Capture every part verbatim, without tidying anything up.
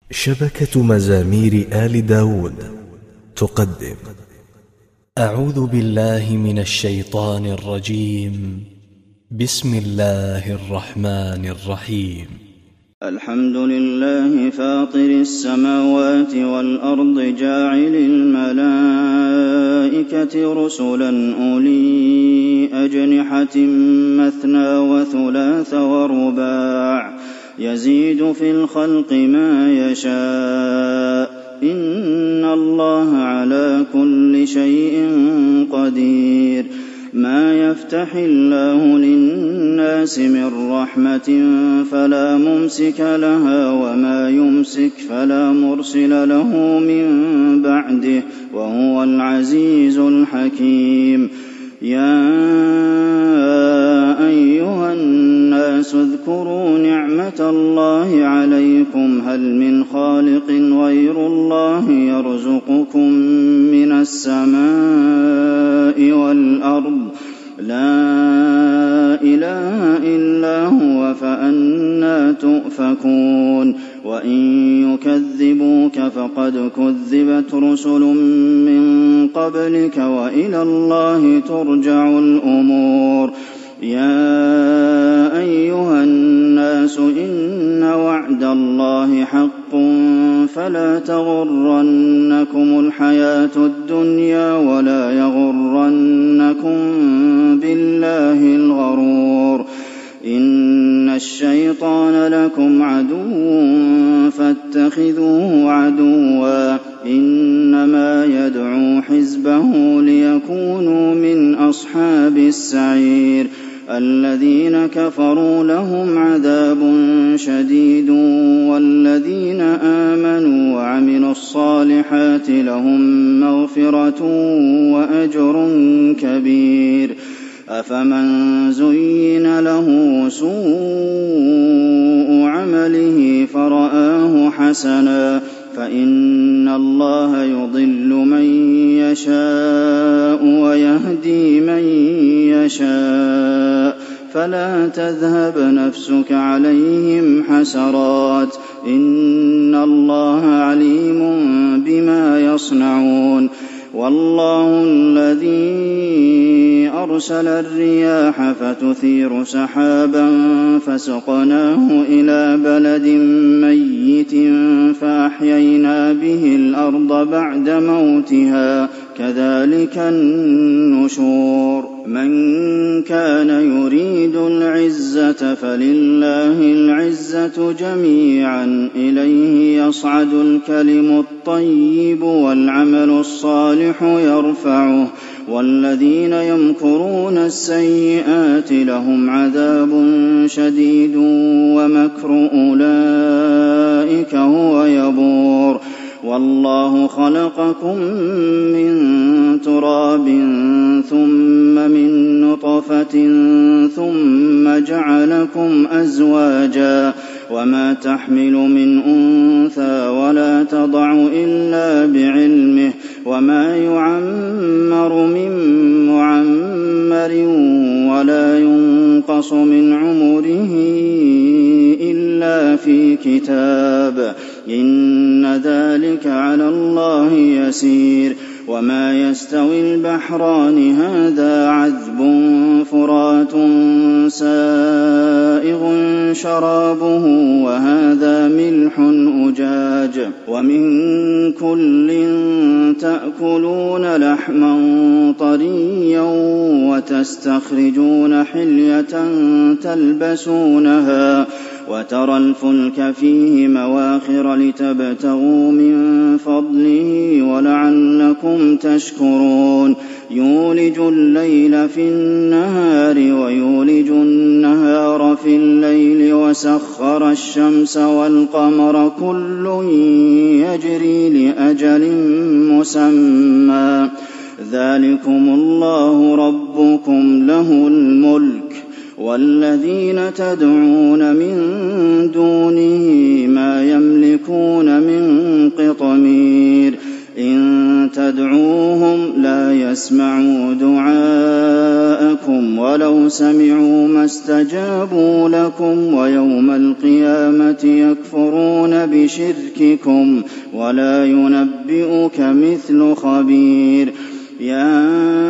شبكة مزامير آل داود تقدم. أعوذ بالله من الشيطان الرجيم. بسم الله الرحمن الرحيم. الحمد لله فاطر السماوات والأرض جاعل الملائكة رسلا أولي أجنحة مثنى وثلاث ورباع يزيد في الخلق ما يشاء إن الله على كل شيء قدير. ما يفتح الله للناس من رحمة فلا ممسك لها وما يمسك فلا مرسل له من بعده وهو العزيز الحكيم. يا أيها الناس اذكروا نعمة الله عليكم هل من خالق غير الله يرزقكم من السماء والأرض لا إله إلا هو فأنى تؤفكون. وإن يكذبوك فقد كذبت رسل من قبلك وإلى الله ترجع الأمور. يا أيها الناس إن وعد الله حق فلا تغرنكم الحياة الدنيا ولا يغرنكم بالله الغرور. إن الشيطان لكم عدو فاتخذوه عدوا إنما يدعو حزبه ليكونوا من أصحاب السعير. الذين كفروا لهم عذاب شديد والذين آمنوا وعملوا الصالحات لهم مغفرة وأجر كبير. أفمن زين له سوء عمله فرآه حسنا فإن الله يضل من يشاء ويهدي من يشاء فلا تذهب نفسك عليهم حسرات إن الله عليم بما يصنعون. والله الذي أرسل الرياح فتثير سحابا فسقناه إلى بلد ميت فأحيينا به الأرض بعد موتها كذلك النشور. من كان يريد العزة فلله العزة جميعا إليه يصعد الكلم الطيب والعمل الصالح يرفعه والذين يمكرون السيئات لهم عذاب شديد ومكر أولئك هو يبور. والله خلقكم من تراب ثم من نطفة ثم جعلكم أزواجا وما تحمل من أنثى ولا تضع إلا بعلمه وما يعمر من معمر ولا ينقص من عمره إلا في كتاب إن ذلك على الله يسير. وما يستوي البحران هذا عذب فرات سائغ شرابه وهذا ملح أجاج ومن كل تأكلون لحما طريا وتستخرجون حلية تلبسونها وترى الفلك فيه مواخر لتبتغوا من فضله ولعلكم تشكرون. يولج الليل في النهار ويولج النهار في الليل وسخر الشمس والقمر كل يجري لأجل مسمى ذلكم الله ربكم له الملك والذين تدعون من دونه ما يملكون من قطمير. إن تدعوهم لا يسمعوا دعاءكم ولو سمعوا ما استجابوا لكم ويوم القيامة يكفرون بشرككم ولا ينبئك مثل خبير. يا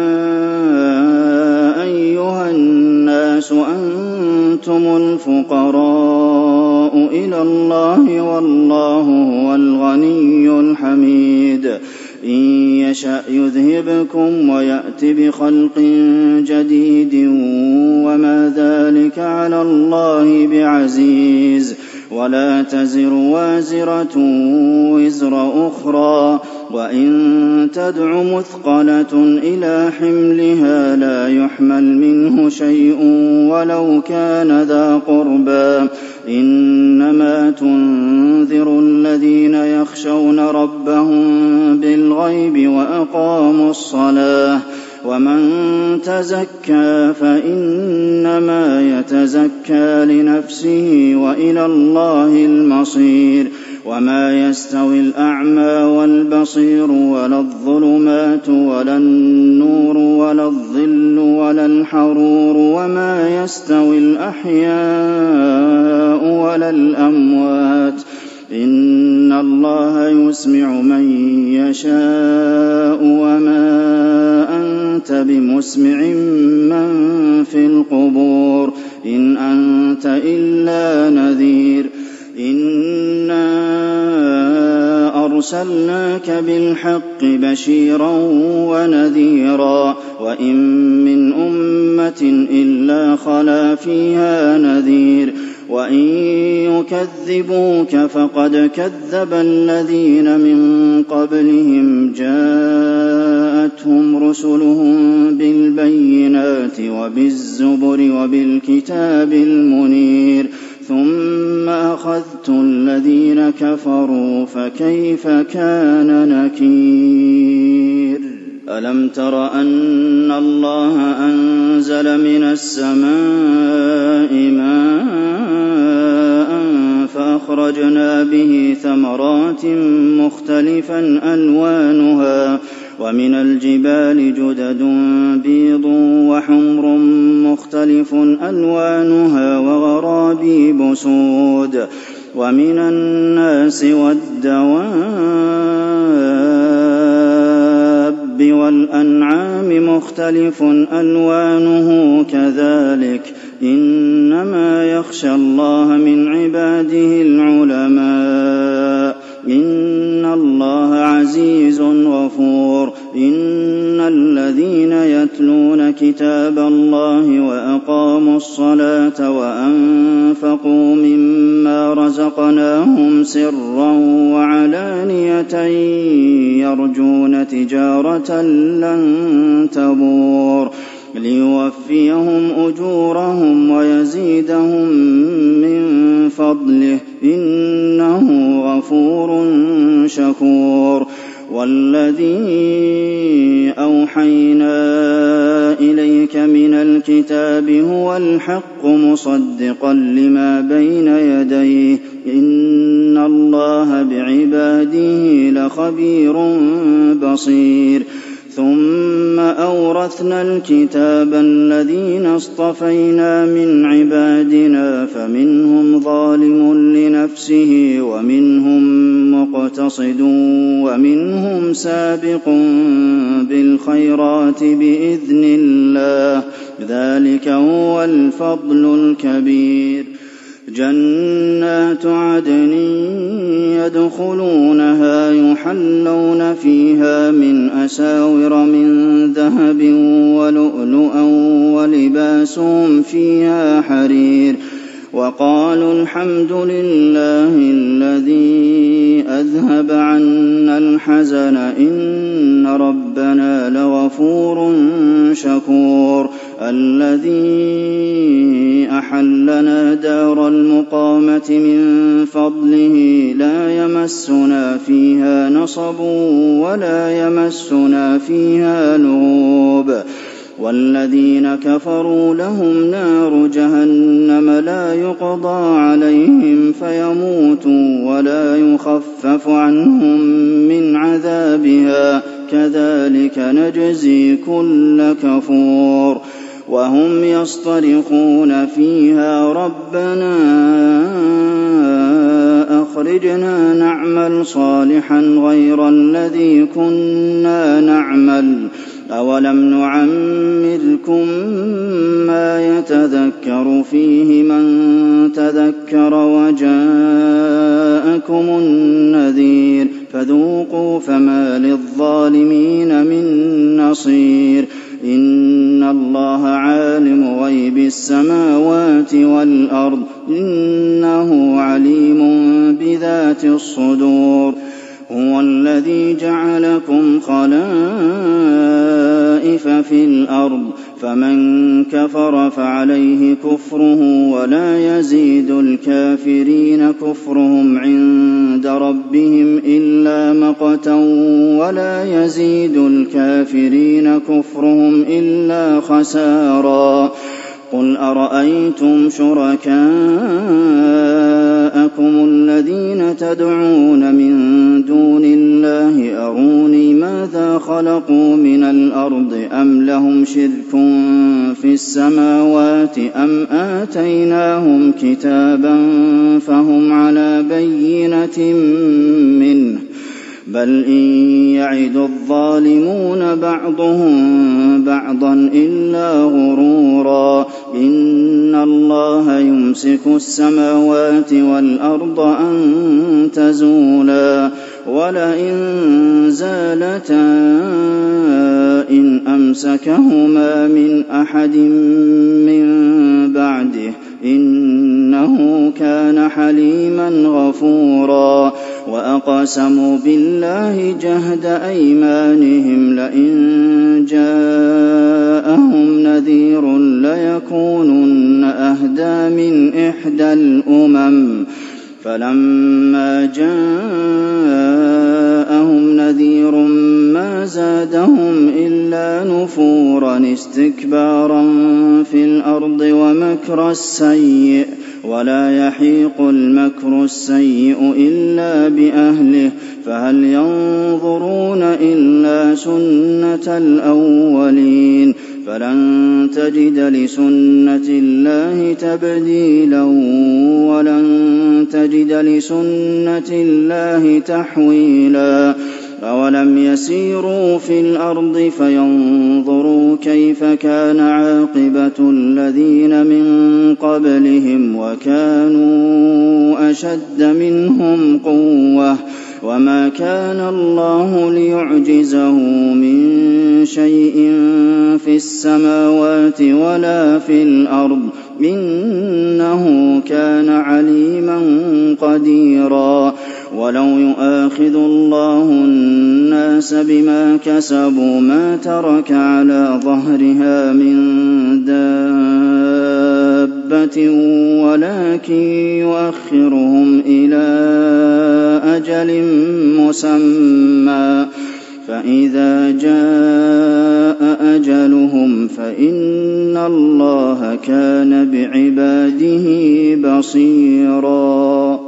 أيها الناس أنتم الفقراء إلى الله والله هو الغني الحميد. إن يشأ يذهبكم ويأت بخلق جديد وما ذلك على الله بعزيز. ولا تزر وازرة وزر أخرى وإن تدع مثقلة إلى حملها لا يحمل منه شيء ولو كان ذا قربى. إنما تنذر الذين يخشون ربهم بالغيب وأقاموا الصلاة ومن تزكى فإنما يتزكى لنفسه وإلى الله المصير. وما يستوي الأعمى والبصير ولا الظلمات ولا النور ولا الظل ولا الحرور وما يستوي الأحياء ولا الأموات. إن الله يسمع من يشاء وما أنت بمسمع من في القبور إن أنت إلا نذير. إنا أرسلناك بالحق بشيرا ونذيرا وإن من أمة إلا خلا فيها نذير. وإن يكذبوك فقد كذب الذين من قبلهم جاءتهم رسلهم بالبينات وبالزبر وبالكتاب المنير ثم أخذت الذين كفروا فكيف كان نكير. ألم تر أن الله أنزل من السماء ماء فأخرجنا به ثمرات مختلفا ألوانها ومن الجبال جدد بيض وحمر مختلف ألوانها وغرابيب سود ومن الناس والدواب والأنعام مختلف ألوانه كذلك إنما يخشى الله من عباده العلماء. إن الله عزيز غفور. إن الذين يتلون كتاب الله وأقاموا الصلاة وأنفقوا مما رزقناهم سرا وعلانية يرجون تجارة لن تبور ليوفيهم أجورهم ويزيدهم من فضله إنه غفور شكور. والذي أوحينا إليك من الكتاب هو الحق مصدقا لما بين يديه إن الله بعباده لخبير بصير. ثم أورثنا الكتاب الذين اصطفينا من عبادنا فمنهم ظالم لنفسه ومنهم مقتصد ومنهم سابق بالخيرات بإذن الله ذلك هو الفضل الكبير. جنات عدن يدخلونها يحلون فيها من أساور من ذهب ولؤلؤا ولباسهم فيها حرير. وقالوا الحمد لله الذي أذهب عنا الحزن إن ربنا لغفور شكور. الذي أحلنا دار المقامة من فضله لا يمسنا فيها نصب ولا يمسنا فيها لغوب. والذين كفروا لهم نار جهنم لا يقضى عليهم فيموتوا ولا يخفف عنهم من عذابها كذلك نجزي كل كفور وهم يصطرخون فيها ربنا أخرجنا نعمل صالحا غير الذي كنا نعمل أولم نعمركم ما يتذكر فيه من تذكر وجاءكم النذير فذوقوا فما للظالمين من نصير إن الله عالم غيب السماوات والأرض إنه عليم بذات الصدور هو الذي جعلكم خلائف في الأرض فمن كفر فعليه كفره ولا يزيد الكافرين كفرهم عند ربهم إلا مقتا ولا يزيد الكافرين كفرهم إلا خسارا قل أرأيتم شركاءكم الذين تدعون من دون الله أروني ماذا خلقوا من الأرض أم لهم شرك في السماوات أم آتيناهم كتابا فهم على بينة منه بل إن يعد الظالمون بعضهم بعضا إلا غرورا إن الله يمسك السماوات والأرض أن تزولا ولئن زالتا إن أمسكهما من أحد من بعده إنه كان حليما غفورا وأقسموا بالله جهد أيمانهم لئن جاءهم نذير ليكونن أهدى من إحدى الأمم فلما جاءهم نذير ما زادهم إلا نفورا استكبارا في الأرض ومكر السيء ولا يحيق المكر السيء إلا بأهله فهل ينظرون إلا سنة الأولين فلن تجد لسنة الله تبديلا ولن تجد لسنة الله تحويلا أولم يسيروا في الأرض فينظروا كيف كان عاقبة الذين من قبلهم وكانوا أشد منهم قوة وما كان الله ليعجزه من شيء في السماوات ولا في الأرض إنه كان عليما قديرا ولو يؤاخذ الله الناس بما كسبوا ما ترك على ظهرها من دابة ولكن يؤخرهم إلى أجل مسمى فإذا جاء أجلهم فإن الله كان بعباده بصيرا.